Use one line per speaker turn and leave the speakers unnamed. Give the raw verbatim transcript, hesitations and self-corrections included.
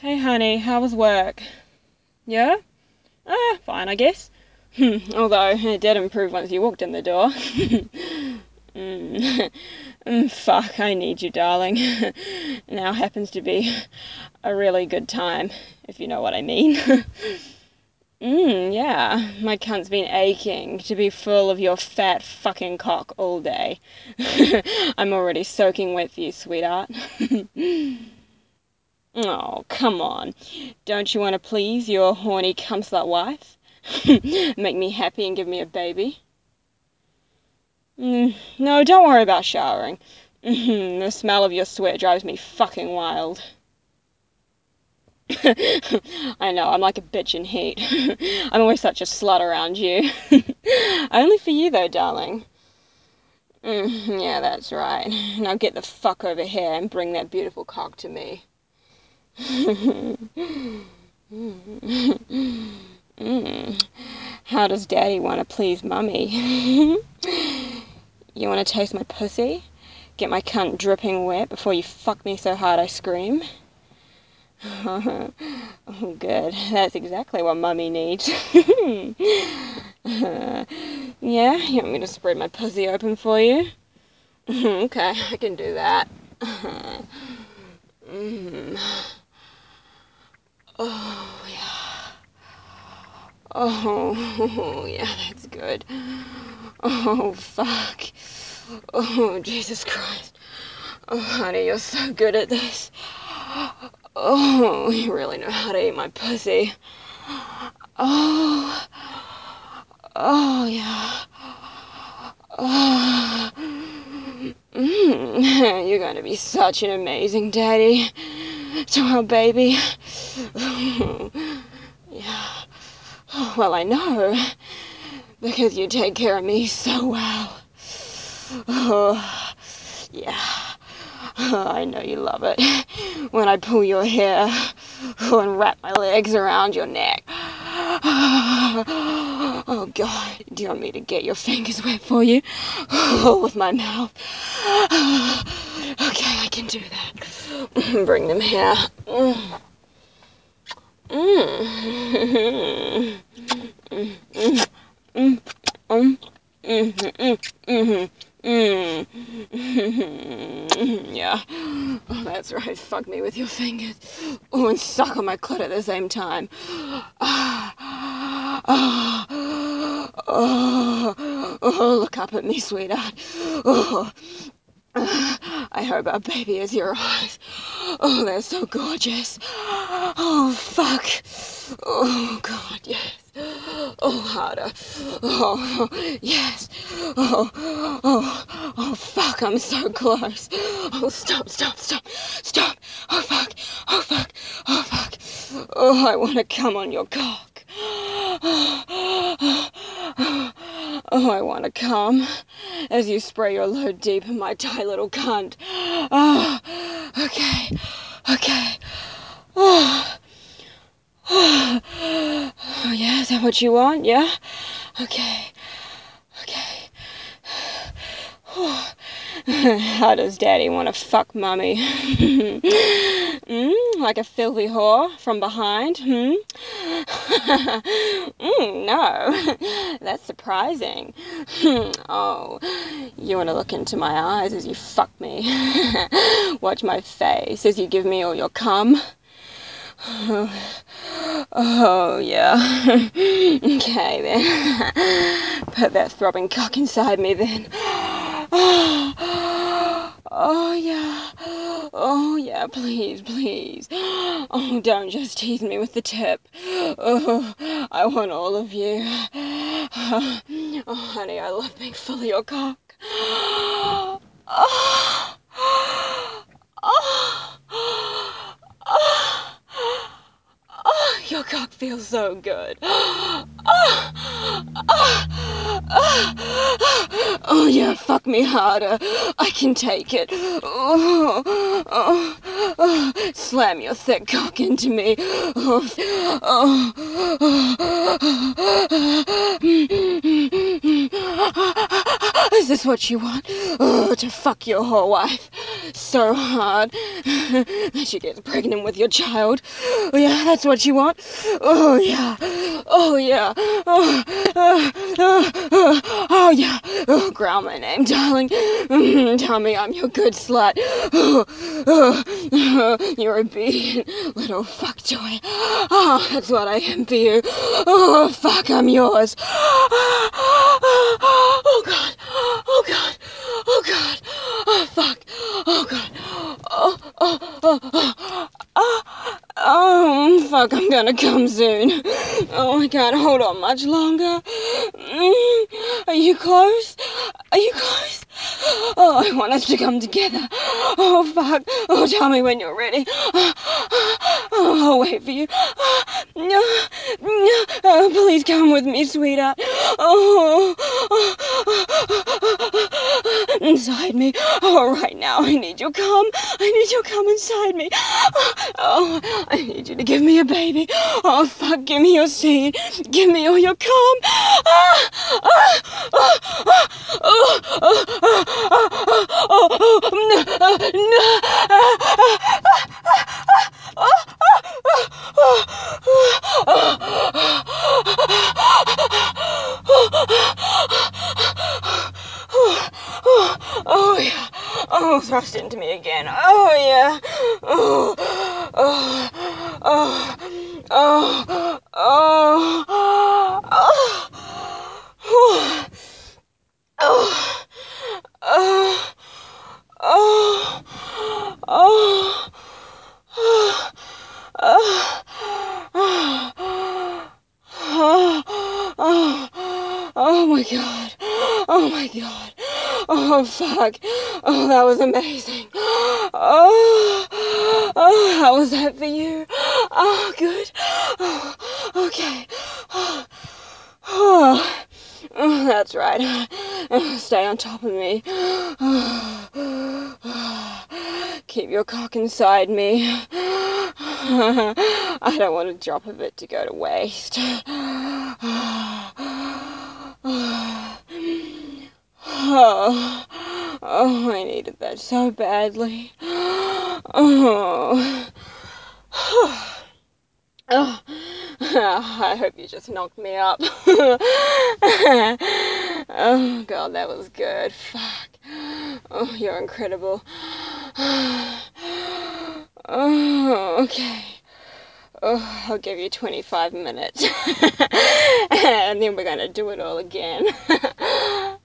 Hey honey, how was work? Yeah? Ah, fine, I guess. Hmm, although it did improve once you walked in the door. mm. mm, fuck, I need you, darling. Now happens to be a really good time, if you know what I mean. mm, yeah, my cunt's been aching to be full of your fat fucking cock all day. I'm already soaking wet for you, sweetheart. Oh, come on. Don't you want to please your horny cum-slut wife? Make me happy and give me a baby? Mm, no, don't worry about showering. Mm, the smell of your sweat drives me fucking wild. I know, I'm like a bitch in heat. I'm always such a slut around you. Only for you, though, darling. Mm, yeah, that's right. Now get the fuck over here and bring that beautiful cock to me. Mm. How does Daddy want to please Mummy? You want to taste my pussy? Get my cunt dripping wet before you fuck me so hard I scream? Oh, good. That's exactly what Mummy needs. uh, yeah, you want me to spread my pussy open for you? Okay, I can do that. mm. Oh, yeah. Oh, yeah, that's good. Oh, fuck. Oh, Jesus Christ. Oh, honey, you're so good at this. Oh, you really know how to eat my pussy. Oh, oh, yeah. Oh, mm, you're going to be such an amazing daddy to our baby. Yeah. Well, I know, because you take care of me so well. Oh, yeah. I know you love it when I pull your hair and wrap my legs around your neck. Oh, God. Do you want me to get your fingers wet for you? Oh, with my mouth. Okay, I can do that. Bring them here. Mm. Mm. Mm. Mm. Mm. Mm. Mm. Mm. Mm. Mm. Yeah. Oh, that's right. Fuck me with your fingers. Oh, and suck on my clit at the same time. Oh, oh, oh, oh, look up at me, sweetheart. Oh. I hope our baby is your eyes. Oh, they're so gorgeous. Oh, fuck. Oh, God, yes. Oh, harder. Oh, yes. Oh, oh, oh, fuck, I'm so close. Oh, stop, stop, stop, stop. Oh, fuck. Oh, fuck. Oh, fuck. Oh, I want to come on your cock. Oh, I want to come as you spray your load deep in my tight little cunt. Oh, okay, okay. Oh, oh, oh, yeah, is that what you want? Yeah? Okay, okay. Oh. How does Daddy want to fuck Mummy? mm, like a filthy whore from behind? Hmm? mm, no, that's surprising. Oh, you want to look into my eyes as you fuck me? Watch my face as you give me all your cum? Oh, oh yeah. Okay then. Put that throbbing cock inside me then. Oh, oh yeah. Oh yeah, please, please. Oh, don't just tease me with the tip. Oh, I want all of you. Oh, honey, I love being full of your cock. Oh, oh, oh, oh. Oh, your cock feels so good. Oh, oh, oh, oh, yeah, fuck me harder. I can take it. Oh, oh, oh, slam your thick cock into me. Oh, oh, oh, Is this what you want? Oh, to fuck your whole wife so hard that she gets pregnant with your child? Oh, yeah, that's what you want? Oh, yeah. Oh, yeah. Oh, uh, uh, uh, oh yeah. Oh, growl my name, darling. Tell me I'm your good slut. Oh, oh, oh, you're obedient little fuck toy. Oh, that's what I am for you. Oh, fuck, I'm yours. Oh, God. Oh, God. Oh, God. Oh, fuck. Oh, God. Oh, oh, oh, oh. Oh, oh, fuck, I'm gonna come soon. Oh, I can't hold on much longer. Mm, are you close? Are you close? Oh, I want us to come together. Oh, fuck. Oh, tell me when you're ready. Oh, I'll wait for you. Oh, please come with me, sweetheart. Oh, inside me. Oh, right now, I need you come. I need you come inside me. Oh, I need you to give me a baby. Oh, fuck, give me your seed. Give me all your cum. Ah, ah, ah, ah, oh, oh, oh, oh, oh, oh, no, no, ah, ah, ah, ah, oh yeah. Oh, thrust into me again. Oh yeah. Oh, oh, oh, oh, oh, oh, oh, oh, oh, oh, oh, oh, oh, oh, oh, oh my god. Oh my god. Oh fuck. Oh, that was amazing. Oh, oh, how was that for you? Oh, good. Oh, okay. Oh, oh, oh, that's right. Stay on top of me. Keep your cock inside me. I don't want a drop of it to go to waste. Oh, oh, I needed that so badly. Oh, oh, I hope you just knocked me up. Oh, God, that was good. Fuck. Oh, you're incredible. Oh, okay. Oh, I'll give you twenty-five minutes. And then we're going to do it all again.